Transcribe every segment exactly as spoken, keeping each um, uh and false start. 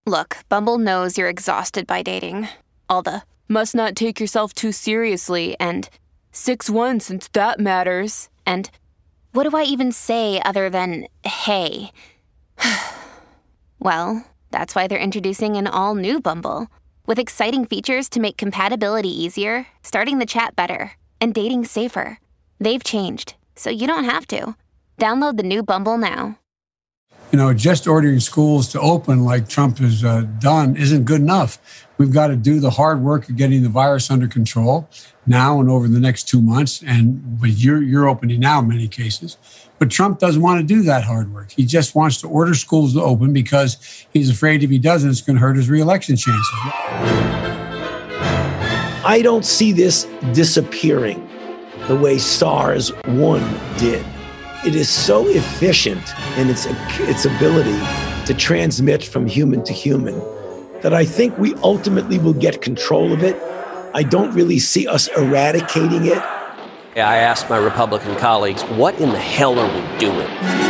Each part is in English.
Look, Bumble knows you're exhausted by dating. All the, must not take yourself too seriously, and six one since that matters, and what do I even say other than, hey? Well, that's why they're introducing an all-new Bumble, with exciting features to make compatibility easier, starting the chat better, and dating safer. They've changed, so you don't have to. Download the new Bumble now. You know, just ordering schools to open like Trump has uh, done isn't good enough. We've got to do the hard work of getting the virus under control now and over the next two months. And but you're, you're opening now in many cases. But Trump doesn't want to do that hard work. He just wants to order schools to open because he's afraid if he doesn't, it's going to hurt his reelection chances. I don't see this disappearing the way SARS one did. It is so efficient in its, its ability to transmit from human to human that I think we ultimately will get control of it. I don't really see us eradicating it. I asked my Republican colleagues, what in the hell are we doing?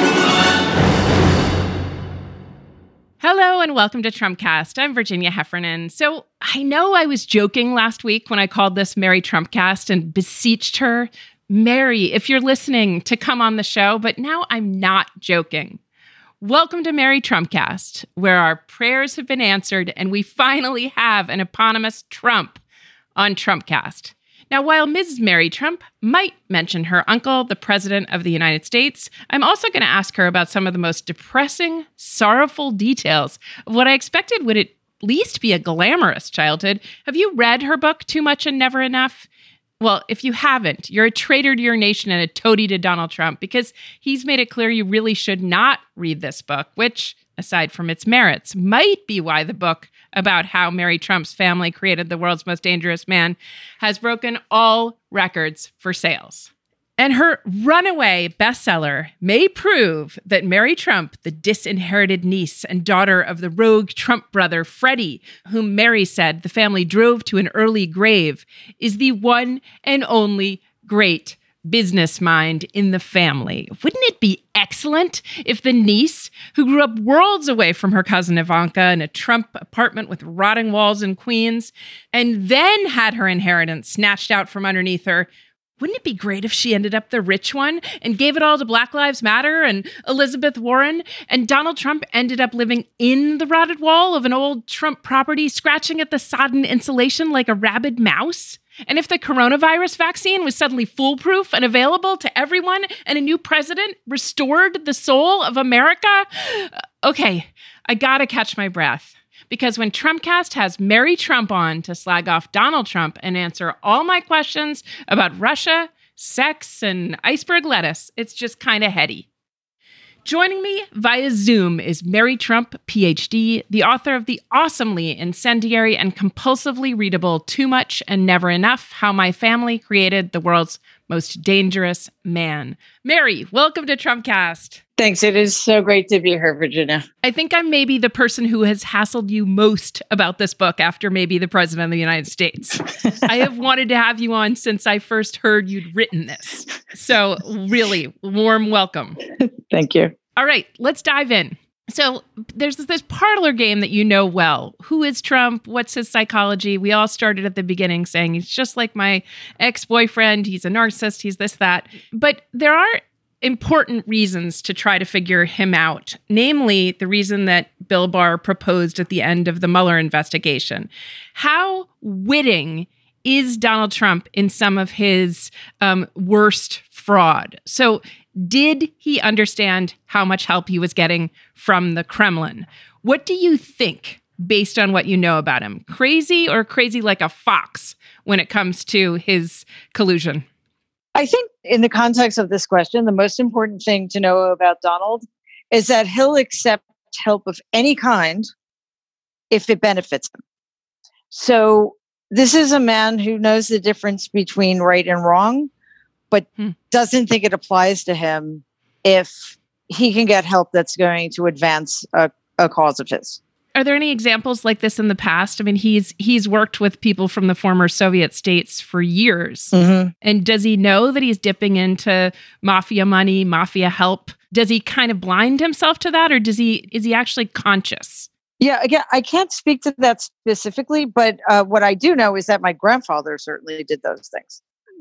Hello and welcome to Trumpcast. I'm Virginia Heffernan. So I know I was joking last week when I called this Mary Trumpcast and beseeched her, Mary, if you're listening, to come on the show, but now I'm not joking. Welcome to Mary Trumpcast, where our prayers have been answered and we finally have an eponymous Trump on Trumpcast. Now, while Missus Mary Trump might mention her uncle, the President of the United States, I'm also going to ask her about some of the most depressing, sorrowful details of what I expected would at least be a glamorous childhood. Have you read her book, Too Much and Never Enough? Well, if you haven't, you're a traitor to your nation and a toady to Donald Trump, because he's made it clear you really should not read this book, which, aside from its merits, might be why the book about how Mary Trump's family created the world's most dangerous man has broken all records for sales. And her runaway bestseller may prove that Mary Trump, the disinherited niece and daughter of the rogue Trump brother Freddie, whom Mary said the family drove to an early grave, is the one and only great business mind in the family. Wouldn't it be excellent if the niece, who grew up worlds away from her cousin Ivanka in a Trump apartment with rotting walls in Queens, and then had her inheritance snatched out from underneath her, wouldn't it be great if she ended up the rich one and gave it all to Black Lives Matter and Elizabeth Warren, and Donald Trump ended up living in the rotted wall of an old Trump property, scratching at the sodden insulation like a rabid mouse? And if the coronavirus vaccine was suddenly foolproof and available to everyone and a new president restored the soul of America? Okay, I gotta catch my breath. Because when Trumpcast has Mary Trump on to slag off Donald Trump and answer all my questions about Russia, sex, and iceberg lettuce, it's just kind of heady. Joining me via Zoom is Mary Trump, P H D, the author of the awesomely incendiary and compulsively readable Too Much and Never Enough: How My Family Created the World's Most Dangerous Man. Mary, welcome to Trumpcast. Thanks. It is so great to be here, Virginia. I think I'm maybe the person who has hassled you most about this book after maybe the President of the United States. I have wanted to have you on since I first heard you'd written this. So really, warm welcome. Thank you. All right, let's dive in. So there's this, this parlor game that you know well. Who is Trump? What's his psychology? We all started at the beginning saying he's just like my ex-boyfriend. He's a narcissist. He's this, that. But there are important reasons to try to figure him out, namely the reason that Bill Barr proposed at the end of the Mueller investigation. How witting is Donald Trump in some of his um, worst fraud? So did he understand how much help he was getting from the Kremlin? What do you think, based on what you know about him? Crazy or crazy like a fox when it comes to his collusion? I think in the context of this question, the most important thing to know about Donald is that he'll accept help of any kind if it benefits him. So this is a man who knows the difference between right and wrong, but hmm. doesn't think it applies to him if he can get help that's going to advance a, a cause of his. Are there any examples like this in the past? I mean, he's he's worked with people from the former Soviet states for years. Mm-hmm. And does he know that he's dipping into mafia money, mafia help? Does he kind of blind himself to that, or does he is he actually conscious? Yeah, again, I can't speak to that specifically, but uh, what I do know is that my grandfather certainly did those things.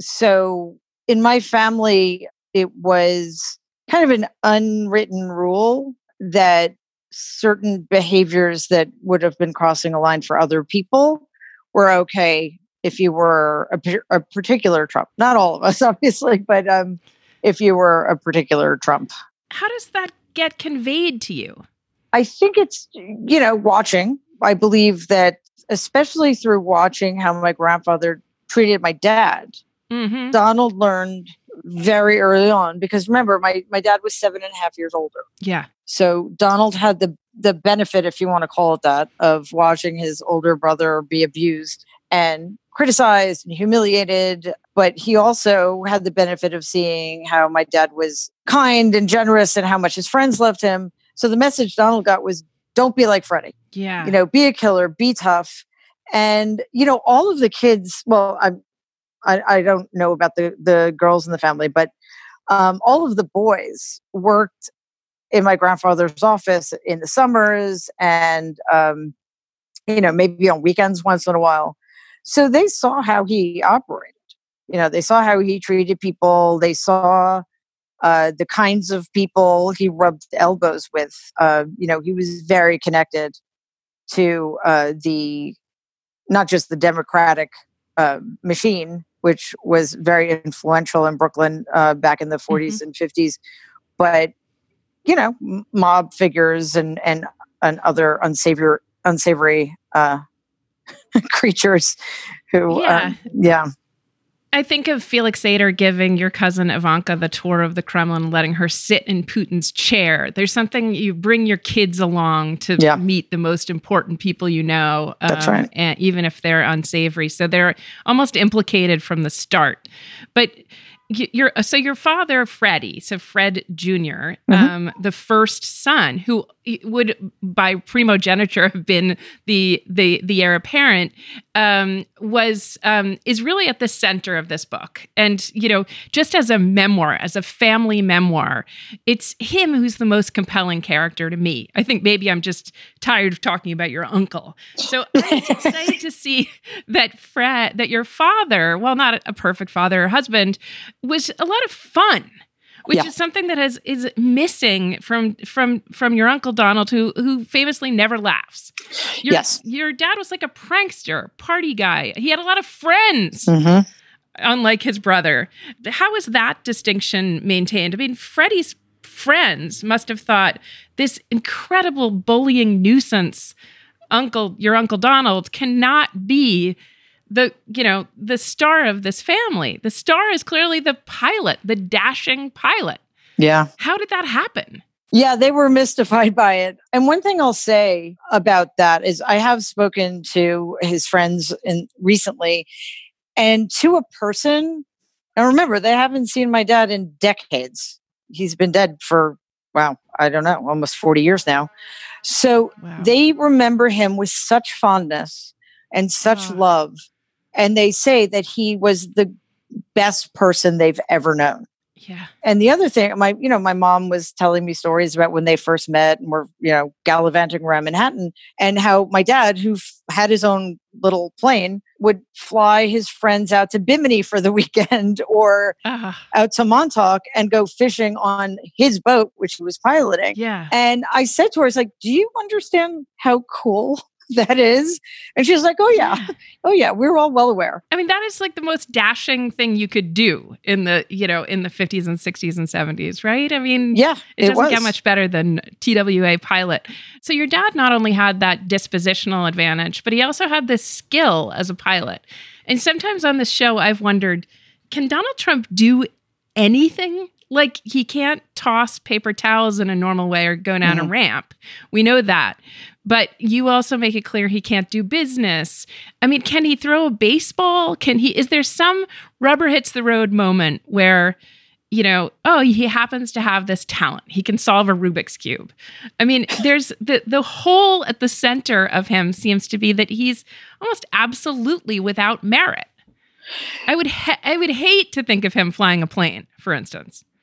So in my family, it was kind of an unwritten rule that certain behaviors that would have been crossing a line for other people were okay if you were a, a particular Trump. Not all of us, obviously, but um, if you were a particular Trump. How does that get conveyed to you? I think it's, you know, watching. I believe that, especially through watching how my grandfather treated my dad, mm-hmm. Donald learned very early on, because remember, my, my dad was seven and a half years older. Yeah. So Donald had the, the benefit, if you want to call it that, of watching his older brother be abused and criticized and humiliated. But he also had the benefit of seeing how my dad was kind and generous and how much his friends loved him. So the message Donald got was, don't be like Freddie. Yeah. You know, be a killer, be tough. And, you know, all of the kids, well, I'm, I, I don't know about the, the girls in the family, but um, all of the boys worked in my grandfather's office in the summers and, um, you know, maybe on weekends once in a while. So they saw how he operated. You know, they saw how he treated people. They saw Uh, the kinds of people he rubbed elbows with. Uh, you know, he was very connected to uh, the, not just the Democratic uh, machine, which was very influential in Brooklyn uh, back in the forties mm-hmm. and fifties, but, you know, m- mob figures and, and, and other unsavory, unsavory uh, creatures who, yeah. Uh, yeah. I think of Felix Sater giving your cousin Ivanka the tour of the Kremlin, letting her sit in Putin's chair. There's something, you bring your kids along to yeah. meet the most important people you know. Um, That's right. And even if they're unsavory. So they're almost implicated from the start. But you're, so your father, Freddie, so Fred Junior, mm-hmm. um, the first son, who would by primogeniture have been the the the heir apparent, um, was um, is really at the center of this book. And you know, just as a memoir, as a family memoir, it's him who's the most compelling character to me. I think maybe I'm just tired of talking about your uncle. So I'm excited to see that Fred, that your father, well, not a perfect father or husband, was a lot of fun, which yeah. is something that has is missing from from from your Uncle Donald, who who famously never laughs. Your, yes, your dad was like a prankster, party guy. He had a lot of friends, mm-hmm. unlike his brother. How is that distinction maintained? I mean, Freddie's friends must have thought this incredible bullying nuisance, Uncle your Uncle Donald, cannot be the, you know, the star of this family. The star is clearly the pilot, the dashing pilot. Yeah. How did that happen? Yeah, they were mystified by it. And one thing I'll say about that is I have spoken to his friends in recently, and to a person, and remember, they haven't seen my dad in decades. He's been dead for, wow, I don't know, almost forty years now. So wow. They remember him with such fondness and such wow. love. And they say that he was the best person they've ever known. Yeah. And the other thing, my, you know, my mom was telling me stories about when they first met and were, you know, gallivanting around Manhattan, and how my dad, who f- had his own little plane, would fly his friends out to Bimini for the weekend or uh-huh. out to Montauk and go fishing on his boat, which he was piloting. Yeah. And I said to her, I was like, do you understand how cool that is? And she was like, oh yeah. yeah. Oh yeah. We're all well aware. I mean, that is like the most dashing thing you could do in the, you know, in the fifties and sixties and seventies, right? I mean, yeah, it, it doesn't was. get much better than T W A pilot. So your dad not only had that dispositional advantage, but he also had this skill as a pilot. And sometimes on this show, I've wondered, can Donald Trump do anything? Like, he can't toss paper towels in a normal way or go down mm-hmm. a ramp. We know that. But you also make it clear he can't do business. I mean, can he throw a baseball? Can he, is there some rubber hits the road moment where, you know, oh, he happens to have this talent. He can solve a Rubik's Cube. I mean, there's the, the hole at the center of him seems to be that he's almost absolutely without merit. I would, ha- I would hate to think of him flying a plane, for instance.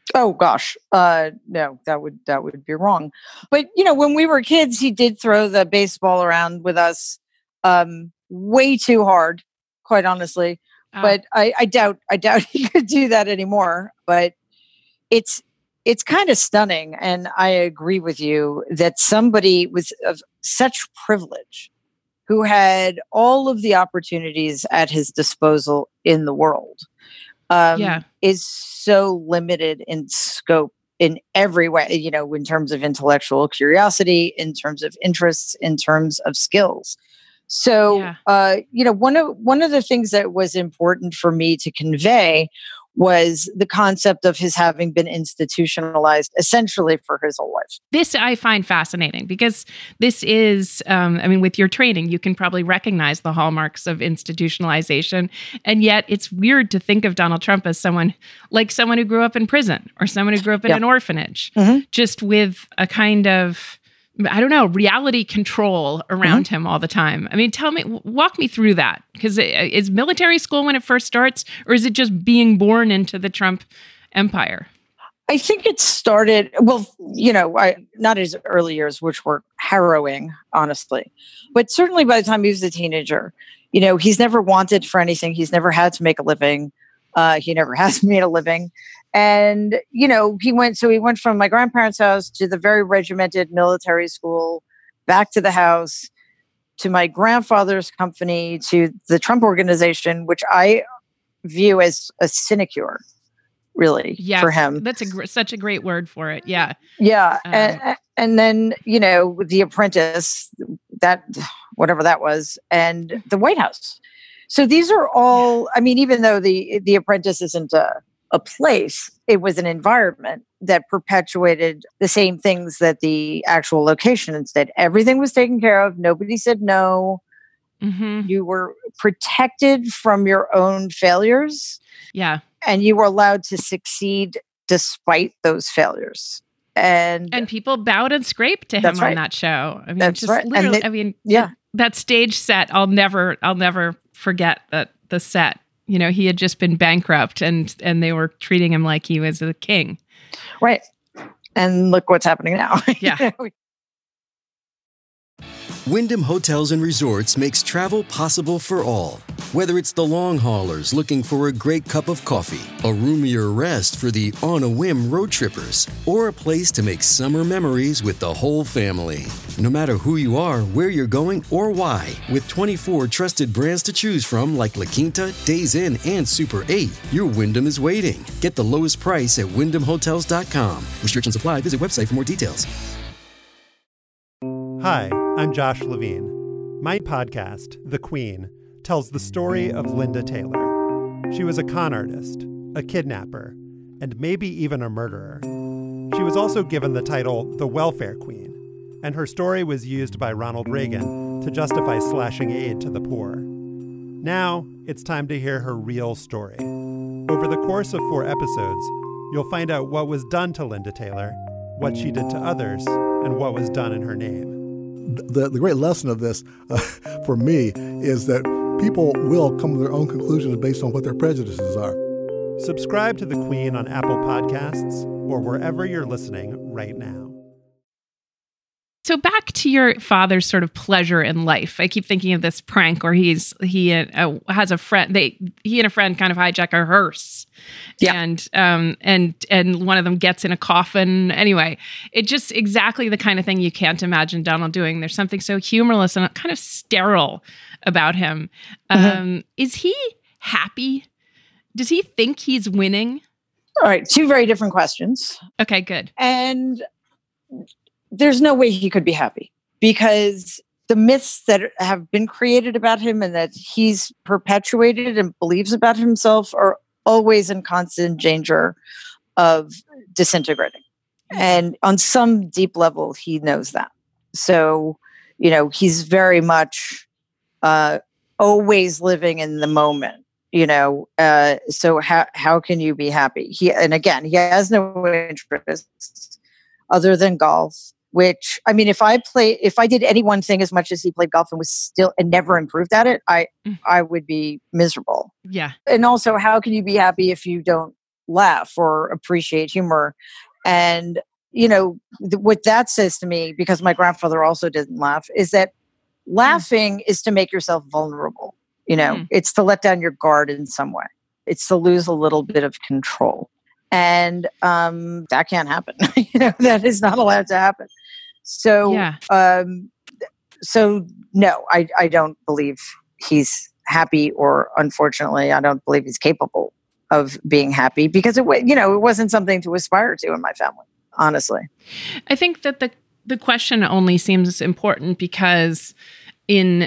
Oh gosh, uh, no, that would that would be wrong. But you know, when we were kids, he did throw the baseball around with us um, way too hard, quite honestly. Uh, But I, I doubt I doubt he could do that anymore. But it's it's kind of stunning, and I agree with you that somebody with of such privilege, who had all of the opportunities at his disposal in the world, um, Yeah. is so limited in scope in every way, you know, in terms of intellectual curiosity, in terms of interests, in terms of skills. So, Yeah. uh, you know, one of one of the things that was important for me to convey was the concept of his having been institutionalized essentially for his whole life. This I find fascinating because this is, um, I mean, with your training, you can probably recognize the hallmarks of institutionalization. And yet it's weird to think of Donald Trump as someone like someone who grew up in prison or someone who grew up in Yeah. an orphanage, Mm-hmm. just with a kind of, I don't know, reality control around Mm-hmm. him all the time. I mean, tell me, walk me through that. Because is military school when it first starts, or is it just being born into the Trump empire? I think it started, well, you know, I, not his early years, which were harrowing, honestly. But certainly by the time he was a teenager, you know, he's never wanted for anything. He's never had to make a living. Uh, he never has made a living. And, you know, he went, so he went from my grandparents' house to the very regimented military school, back to the house, to my grandfather's company, to the Trump Organization, which I view as a sinecure, really, Yes, for him. That's a gr- such a great word for it. Yeah. Yeah. Um, and, and then, you know, The Apprentice, that, whatever that was, and the White House. So these are all, I mean, even though the, the Apprentice isn't a, a place, it was an environment that perpetuated the same things that the actual location instead. Everything was taken care of. Nobody said no. Mm-hmm. You were protected from your own failures, Yeah. and you were allowed to succeed despite those failures. And, And people bowed and scraped to him That's on right. that show. I mean, That's just right. And literally, they- I mean, yeah. that stage set, I'll never, I'll never forget that the set. You know, he had just been bankrupt, and and they were treating him like he was a king. right. And look what's happening now. Yeah. You know? Wyndham Hotels and Resorts makes travel possible for all. Whether it's the long haulers looking for a great cup of coffee, a roomier rest for the on-a-whim road trippers, or a place to make summer memories with the whole family. No matter who you are, where you're going, or why, with twenty-four trusted brands to choose from like La Quinta, Days Inn, and Super eight, your Wyndham is waiting. Get the lowest price at wyndham hotels dot com. Restrictions apply. Visit website for more details. Hi, I'm Josh Levine. My podcast, The Queen, tells the story of Linda Taylor. She was a con artist, a kidnapper, and maybe even a murderer. She was also given the title the Welfare Queen, and her story was used by Ronald Reagan to justify slashing aid to the poor. Now, it's time to hear her real story. Over the course of four episodes, you'll find out what was done to Linda Taylor, what she did to others, and what was done in her name. The, the great lesson of this uh, for me is that people will come to their own conclusions based on what their prejudices are. Subscribe to The Queen on Apple Podcasts or wherever you're listening right now. So back to your father's sort of pleasure in life. I keep thinking of this prank where he's he uh, has a friend. They he and a friend kind of hijack a hearse, Yeah. and um and and one of them gets in a coffin. Anyway, it just exactly the kind of thing you can't imagine Donald doing. There's something so humorless and kind of sterile about him. Mm-hmm. Um, is he happy? Does he think he's winning? All right. Two very different questions. Okay, good. And there's no way he could be happy, because the myths that have been created about him and that he's perpetuated and believes about himself are always in constant danger of disintegrating. And on some deep level, he knows that. So, you know, he's very much uh, always living in the moment. You know, uh, so how how can you be happy? He and again, he has no interests other than golf. Which, I mean, if I play, if I did any one thing as much as he played golf and was still and never improved at it, I Mm. I would be miserable. Yeah. And also, how can you be happy if you don't laugh or appreciate humor. And, you know, th- what that says to me, because my grandfather also didn't laugh, is that laughing mm. is to make yourself vulnerable. You know, mm. it's to let down your guard in some way. It's to lose a little bit of control. And um, that can't happen. You know, that is not allowed to happen. So, yeah. um, so no, I, I don't believe he's happy, or unfortunately, I don't believe he's capable of being happy, because it, you know, it wasn't something to aspire to in my family, honestly. I think that the the question only seems important because in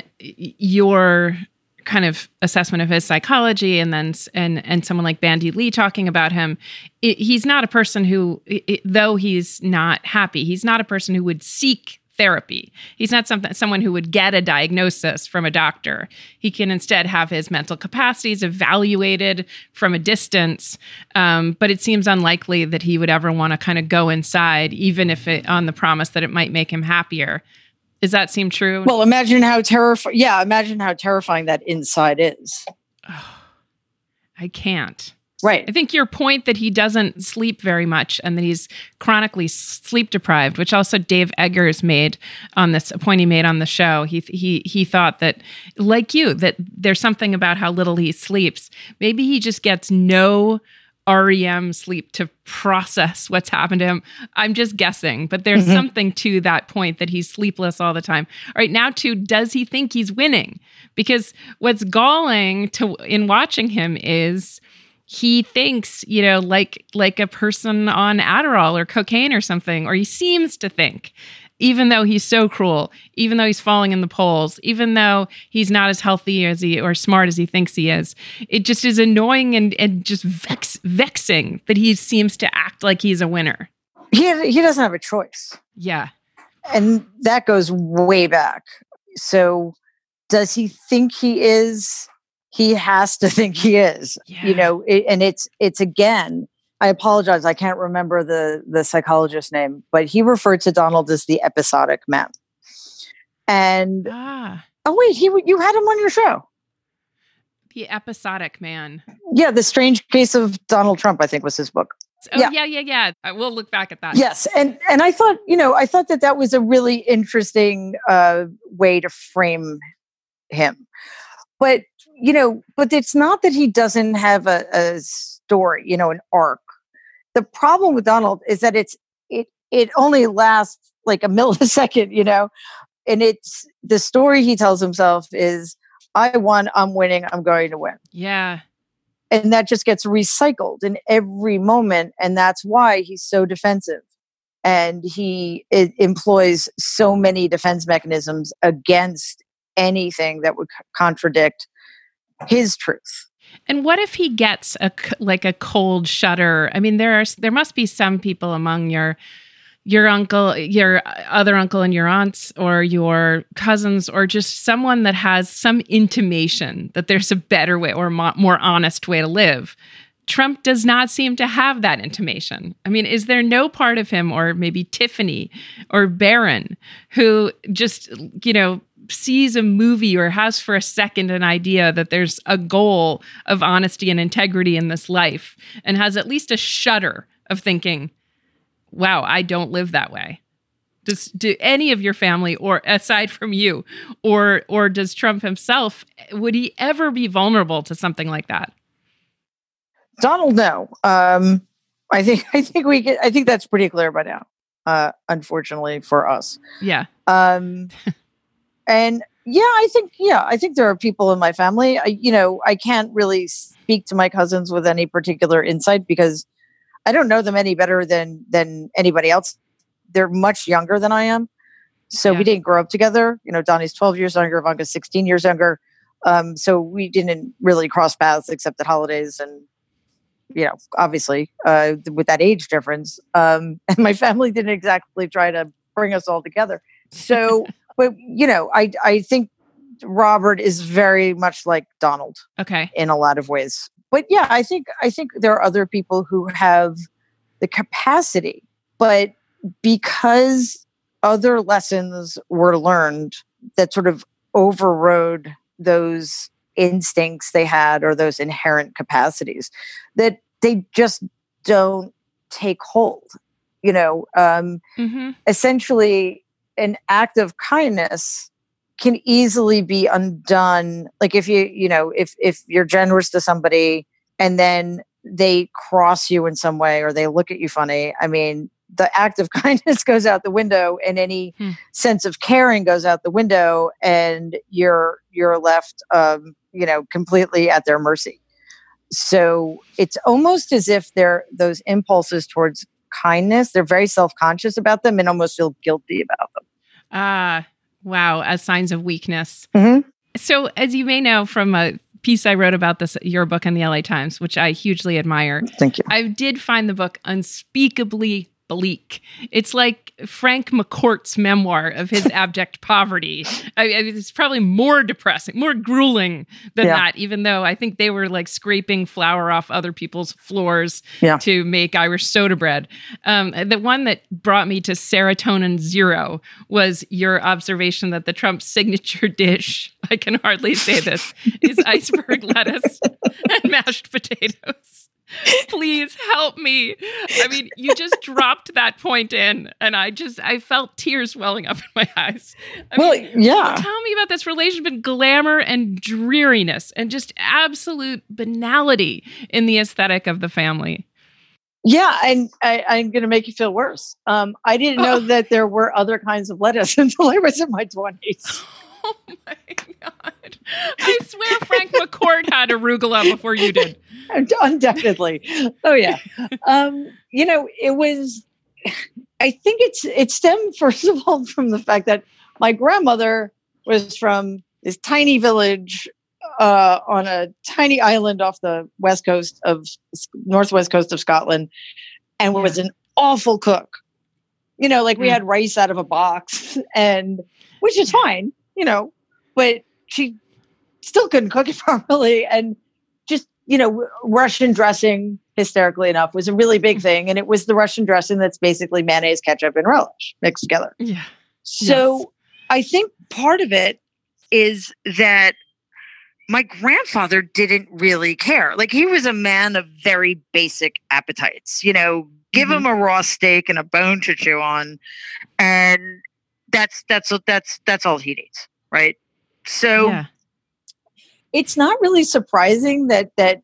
your kind of assessment of his psychology, and then and and someone like Bandy Lee talking about him, it, he's not a person who, it, though he's not happy, he's not a person who would seek therapy. He's not something someone who would get a diagnosis from a doctor. He can instead have his mental capacities evaluated from a distance, um, but it seems unlikely that he would ever want to kind of go inside, even if it on the promise that it might make him happier. Does that seem true? Well, imagine how terrifying. Yeah, imagine how terrifying that inside is. Oh, I can't. Right. I think your point that he doesn't sleep very much and that he's chronically sleep deprived, which also Dave Eggers made on this, a point he made on the show. He he he thought that, like you, that there's something about how little he sleeps. Maybe he just gets no R E M sleep to process what's happened to him. I'm just guessing, but there's mm-hmm. something to that point that he's sleepless all the time. All right, now too, does he think he's winning? Because what's galling to in watching him is he thinks, you know, like like a person on Adderall or cocaine or something, or he seems to think, even though he's so cruel, even though he's falling in the polls, even though he's not as healthy as he or smart as he thinks he is. It just is annoying and, and just vex, vexing that he seems to act like he's a winner. He he doesn't have a choice. Yeah. And that goes way back. So does he think he is? He has to think he is, yeah. you know, it, and it's, it's again, I apologize. I can't remember the, the psychologist's name, but he referred to Donald as the episodic man. And, ah. oh wait, he, you had him on your show. The episodic man. Yeah. The Strange Case of Donald Trump, I think was his book. Oh yeah. yeah, yeah, yeah. I will look back at that. Yes. And, and I thought, you know, I thought that that was a really interesting uh, way to frame him. But, you know, but it's not that he doesn't have a, a story, you know, an arc. The problem with Donald is that it's it it only lasts like a millisecond, you know, and it's the story he tells himself is, I won, I'm winning, I'm going to win. Yeah. And that just gets recycled in every moment. And that's why he's so defensive. And he it employs so many defense mechanisms against anything that would c- contradict his truth. And what if he gets a like a cold shudder? I mean, there are there must be some people among your your uncle, your other uncle, and your aunts, or your cousins, or just someone that has some intimation that there's a better way or mo- more honest way to live. Trump does not seem to have that intimation. I mean, is there no part of him, or maybe Tiffany or Barron, who just, you know, sees a movie or has for a second an idea that there's a goal of honesty and integrity in this life, and has at least a shudder of thinking, wow, I don't live that way? Does do any of your family, or aside from you, or or does Trump himself, would he ever be vulnerable to something like that? Donald, no. Um, I think I think we get. I think that's pretty clear by now. Uh, unfortunately for us. Yeah. Um, and yeah, I think yeah, I think there are people in my family. I, you know, I can't really speak to my cousins with any particular insight because I don't know them any better than than anybody else. They're much younger than I am, so yeah. we didn't grow up together. You know, Donnie's twelve years younger, Ivanka's sixteen years younger. Um, so we didn't really cross paths except at holidays and. You know, obviously, uh, with that age difference, um, and my family didn't exactly try to bring us all together. So, but you know, I I think Robert is very much like Donald, okay, in a lot of ways. But yeah, I think I think there are other people who have the capacity, but because other lessons were learned that sort of overrode those instincts they had or those inherent capacities, that they just don't take hold. You know, um, mm-hmm. essentially an act of kindness can easily be undone. Like if you, you know, if, if you're generous to somebody and then they cross you in some way or they look at you funny, I mean, the act of kindness goes out the window and any hmm. sense of caring goes out the window, and you're, you're left, um, you know, completely at their mercy. So it's almost as if they're those impulses towards kindness, they're very self-conscious about them and almost feel guilty about them. Ah, uh, wow. As signs of weakness. Mm-hmm. So as you may know from a piece I wrote about this, your book in the L A Times, which I hugely admire. Thank you. I did find the book unspeakably bleak. It's like Frank McCourt's memoir of his abject poverty. I, I, it's probably more depressing, more grueling than yeah. that, even though I think they were like scraping flour off other people's floors yeah. to make Irish soda bread. Um, the one that brought me to serotonin zero was your observation that the Trump signature dish, I can hardly say this, is iceberg lettuce and mashed potatoes. Please help me. I mean, you just dropped that point in, and I just, I felt tears welling up in my eyes. I well, mean, yeah. Tell me about this relationship, glamour and dreariness, and just absolute banality in the aesthetic of the family. Yeah, and I, I'm going to make you feel worse. Um, I didn't know that there were other kinds of lettuce until I was in my twenties. Oh my God. I swear Frank McCourt had arugula before you did. Undoubtedly. Oh yeah. Um, you know, it was, I think it's, it stemmed first of all from the fact that my grandmother was from this tiny village uh, on a tiny island off the west coast of northwest coast of Scotland, and was an awful cook. You know, like we mm. had rice out of a box, and which is fine, you know, but she still couldn't cook it properly. And just, you know, Russian dressing, hysterically enough, was a really big thing. And it was the Russian dressing that's basically mayonnaise, ketchup, and relish mixed together. Yeah. So yes. I think part of it is that my grandfather didn't really care. Like, he was a man of very basic appetites, you know, give mm-hmm. him a raw steak and a bone to chew on. And that's, that's, that's, that's all he needs. Right. So yeah. it's not really surprising that, that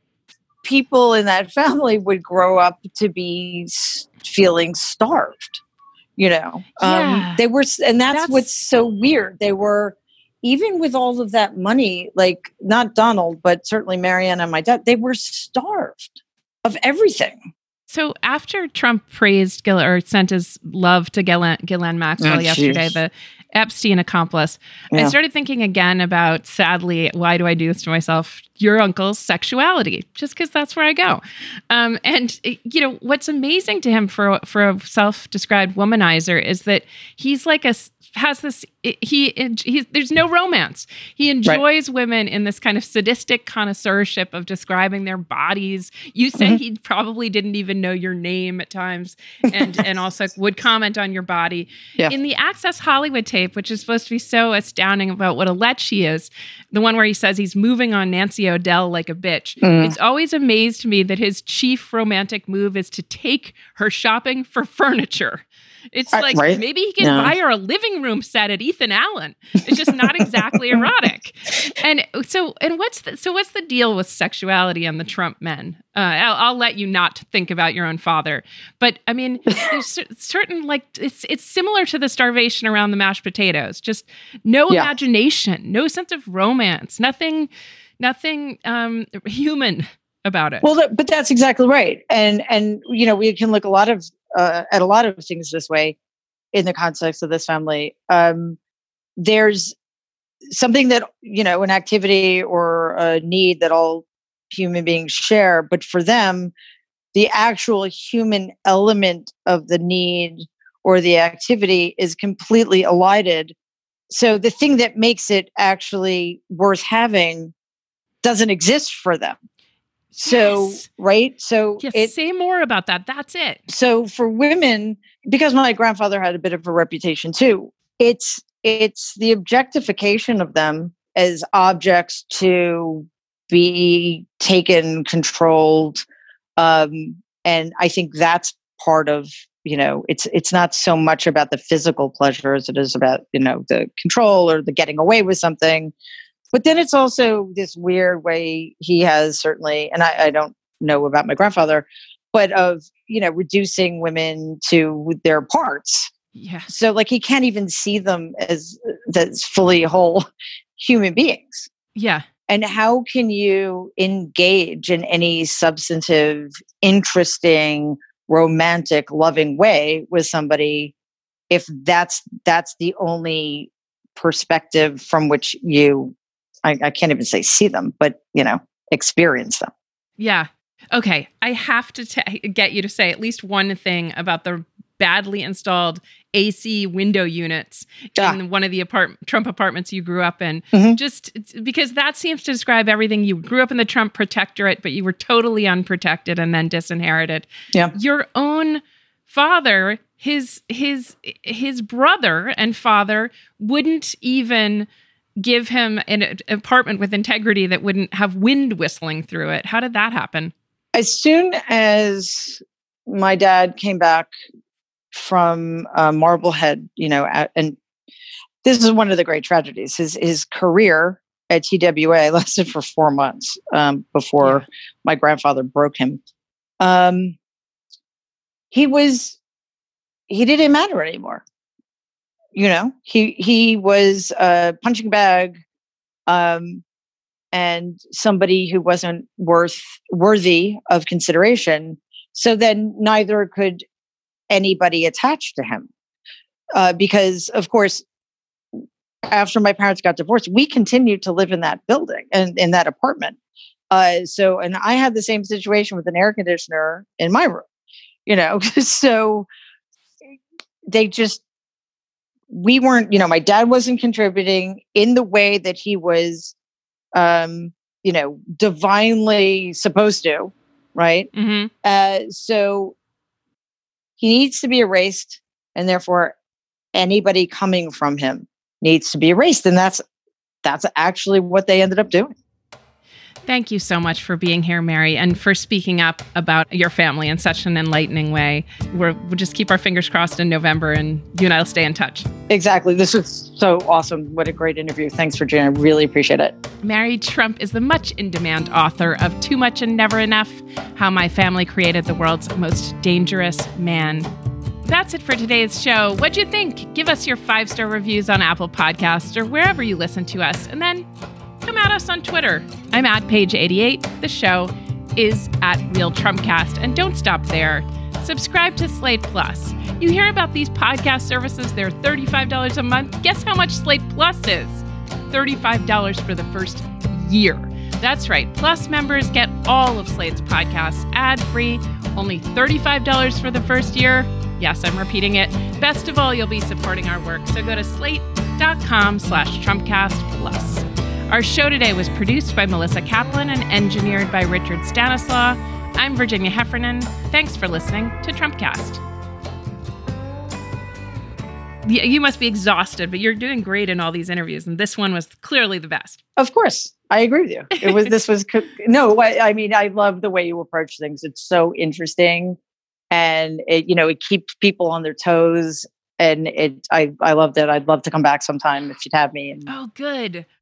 people in that family would grow up to be s- feeling starved, you know, yeah. um, they were, and that's, that's what's so weird. They were, even with all of that money, like not Donald, but certainly Marianne and my dad, they were starved of everything. So after Trump praised Gill or sent his love to Ghislaine, Ghislaine Maxwell oh, yesterday, geez. the Epstein accomplice, yeah. I started thinking again about, sadly, why do I do this to myself? Your uncle's sexuality, just because that's where I go. Um, and, you know, what's amazing to him for, for a self-described womanizer is that he's like a, has this, he, he there's no romance. He enjoys right. women in this kind of sadistic connoisseurship of describing their bodies. You say mm-hmm. he probably didn't even know your name at times, and, and also would comment on your body. Yeah. In the Access Hollywood tape, which is supposed to be so astounding about what a lech he is, the one where he says he's moving on Nancy O'Dell like a bitch. Mm. It's always amazed me that his chief romantic move is to take her shopping for furniture. It's like, right? maybe he can no. buy her a living room set at Ethan Allen. It's just not exactly erotic. And so, and what's the, so what's the deal with sexuality and the Trump men? Uh, I'll, I'll let you not think about your own father. But I mean, there's certain, like, it's, it's similar to the starvation around the mashed potatoes. Just no yeah. imagination, no sense of romance, nothing, nothing um, human about it. Well, th- but that's exactly right. And, and, you know, we can look a lot of, Uh, at a lot of things this way in the context of this family. Um, there's something that, you know, an activity or a need that all human beings share, but for them, the actual human element of the need or the activity is completely elided. So the thing that makes it actually worth having doesn't exist for them. So, yes. right. So yes, it, say more about that. That's it. So for women, because my grandfather had a bit of a reputation too, it's, it's the objectification of them as objects to be taken, controlled, Um, and I think that's part of, you know, it's it's not so much about the physical pleasure as it is about, you know, the control or the getting away with something. But then it's also this weird way he has certainly, and I, I don't know about my grandfather, but of, you know, reducing women to their parts. Yeah. So like he can't even see them as as fully whole human beings. Yeah. And how can you engage in any substantive, interesting, romantic, loving way with somebody if that's that's the only perspective from which you, I, I can't even say see them, but, you know, experience them. Yeah. Okay. I have to t- get you to say at least one thing about the badly installed A C window units yeah. in one of the apart- Trump apartments you grew up in. Mm-hmm. Just because that seems to describe everything. You grew up in the Trump protectorate, but you were totally unprotected and then disinherited. Yeah. Your own father, his his his brother and father wouldn't even give him an apartment with integrity that wouldn't have wind whistling through it. How did that happen? As soon as my dad came back from uh, Marblehead, you know, at, and this is one of the great tragedies. His his career at T W A lasted for four months um, before yeah. my grandfather broke him. Um, he was he didn't matter anymore. You know, he he was a punching bag, um, and somebody who wasn't worth worthy of consideration. So then neither could anybody attached to him, uh, because of course, after my parents got divorced, we continued to live in that building and in that apartment. Uh, so, and I had the same situation with an air conditioner in my room, you know, so they just, we weren't, you know, my dad wasn't contributing in the way that he was, um, you know, divinely supposed to, right? Mm-hmm. Uh, so he needs to be erased, and therefore anybody coming from him needs to be erased. And that's that's actually what they ended up doing. Thank you so much for being here, Mary, and for speaking up about your family in such an enlightening way. We're, we'll just keep our fingers crossed in November, and you and I will stay in touch. Exactly. This was so awesome. What a great interview. Thanks, Virginia. I really appreciate it. Mary Trump is the much in-demand author of Too Much and Never Enough, How My Family Created the World's Most Dangerous Man. That's it for today's show. What'd you think? Give us your five-star reviews on Apple Podcasts or wherever you listen to us, and then come at us on Twitter. I'm at page eighty-eight. The show is at Real Trumpcast. And don't stop there. Subscribe to Slate Plus. You hear about these podcast services, they're thirty-five dollars a month. Guess how much Slate Plus is? thirty-five dollars for the first year. That's right. Plus members get all of Slate's podcasts ad-free. Only thirty-five dollars for the first year. Yes, I'm repeating it. Best of all, you'll be supporting our work. So go to slate.com slash Trumpcast Plus. Our show today was produced by Melissa Kaplan and engineered by Richard Stanislaw. I'm Virginia Heffernan. Thanks for listening to Trumpcast. You must be exhausted, but you're doing great in all these interviews, and this one was clearly the best. Of course. I agree with you. It was, this was, no, I, I mean, I love the way you approach things. It's so interesting, and it, you know, it keeps people on their toes, and it, I, I loved it. I'd love to come back sometime if you'd have me. And, oh, good.